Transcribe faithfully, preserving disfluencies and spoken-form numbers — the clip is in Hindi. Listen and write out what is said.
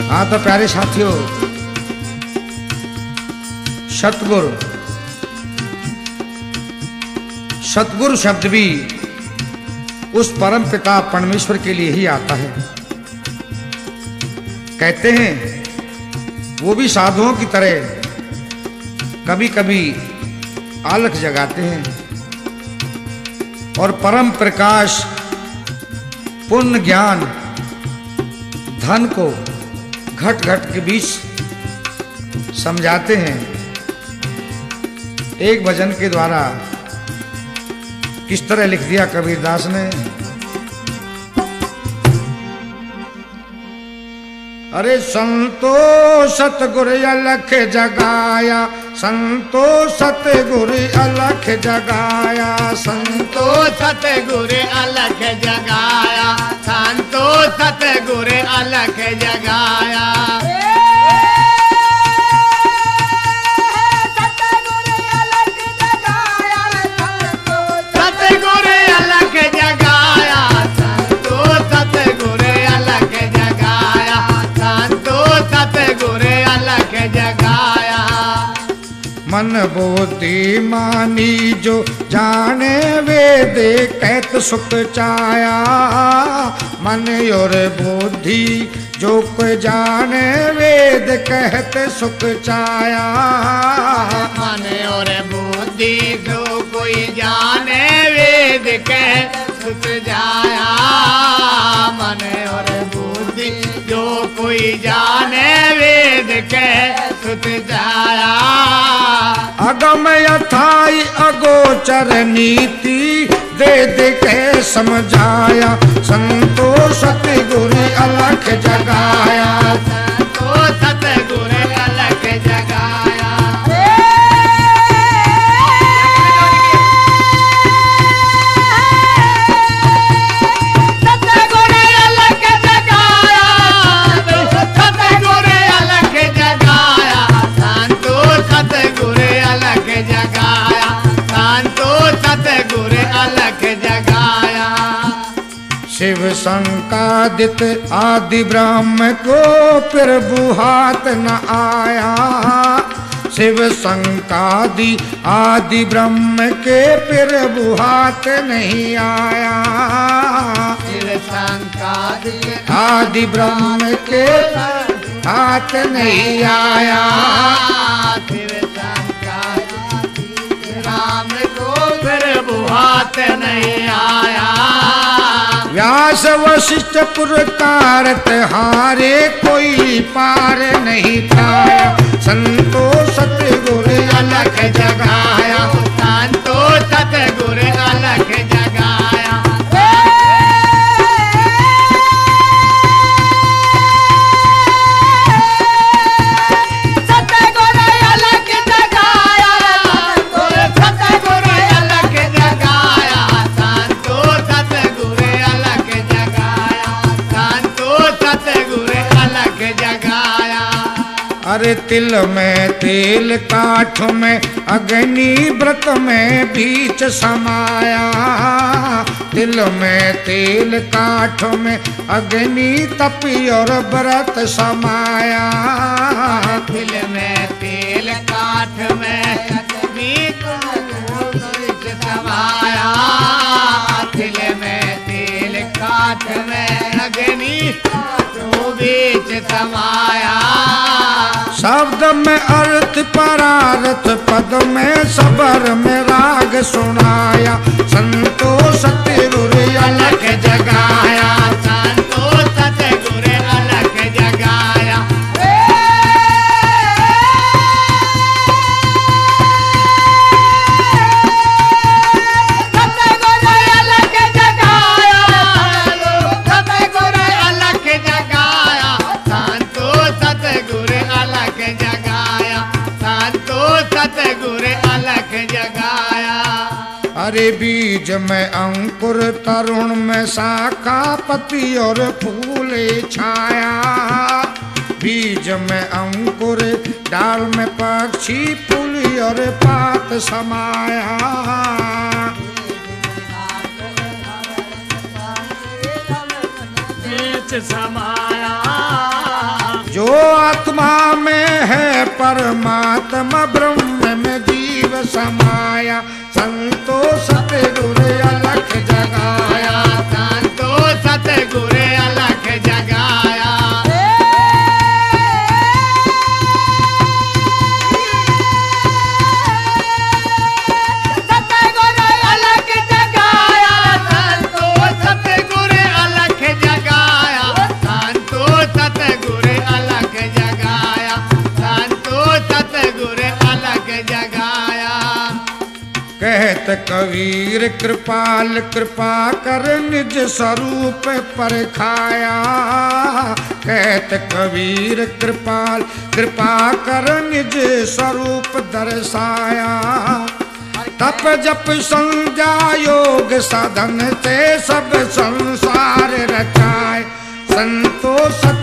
हाँ तो प्यारे साथियों, सतगुरु सतगुरु शब्द भी उस परम पिता परमेश्वर के लिए ही आता है। कहते हैं वो भी साधुओं की तरह कभी कभी आलख जगाते हैं और परम प्रकाश पुण्य ज्ञान धन को घट घट के बीच समझाते हैं। एक भजन के द्वारा किस तरह लिख दिया कबीरदास ने, अरे संतो सतगुरु अलख जगाया, संतो सतगुरु अलख जगाया, संतो सतगुरु अलख जगाया, संतो सतगुरु अलख जगाया। मन बोधि मानी जो जाने वेद कहत सुख चाया, मन और बुद्धि जो कोई जाने वेद कहत सुख चाया, मन और बुद्धि जो कोई जाने वेद कहत सुख जाया, मन और बुद्धि जो कोई जाने वेद कहत सुख जाया। अगम अथाई अगोचर नीति दे दे के समझाया, संतो सतगुरु अलख जगाया, संतो सतगुरु अलख जगाया। शिव शंकादित आदि ब्रह्म को प्रभु हाथ न आया, शिव शंकादि आदि ब्रह्म के प्रभु हाथ नहीं आया, शिव शंकादि आदि ब्रह्म के हाथ नहीं आया, शिव शंकादि राम को प्रभु हाथ नहीं आया। व्यास वशिष्ठ पुरकारत हारे कोई पार नहीं पाया, संतो सतगुरु अलख जगाया, संतो सतगुरु अलख जगाया। अरे तिल में तेल काठ में अग्नि व्रत में बीच समाया, तिल में तेल काठ में अग्नि तपी और व्रत समाया, तिल में तेल काठ में अग्नि बीच समाया, तिल में तेल काठ में अग्नि बीच समाया। शब्द में अर्थ परार्थ पद में सबर में राग सुनाया, संतो सतगुरु अलख जगाया, संतो सतगुरु अलख जगाया। सतगुरु अलख जगाया, सतगुरु अलख जगाया, संतो सतगुरु अलख जगाया, संतो सतगुरु अलख जगाया। अरे बीज में अंकुर तरुण में शाखा पति और फूल छाया, बीज में अंकुर डाल में पक्षी फूल और पात समाया, बीच समाया। जो आत्मा में है परमात्मा ब्रह्म में जीव समाया, संतो सतगुरु अलख जगाया, संतो सतगुरु अलख जगाया। सतगुरु अलख जगाया, संतो सतगुरु अलख जगाया, संतो सतगुरु अलख जगाया, संतो सतगुरु अलख जगाया। कहत कबीर कृपाल कृपा कर निज स्वरूप परखाया, कहत कबीर कृपाल कृपा कर निज स्वरूप दर्शाया। तप जप संज्ञा योग साधन से सब संसार रचाए, संतो सत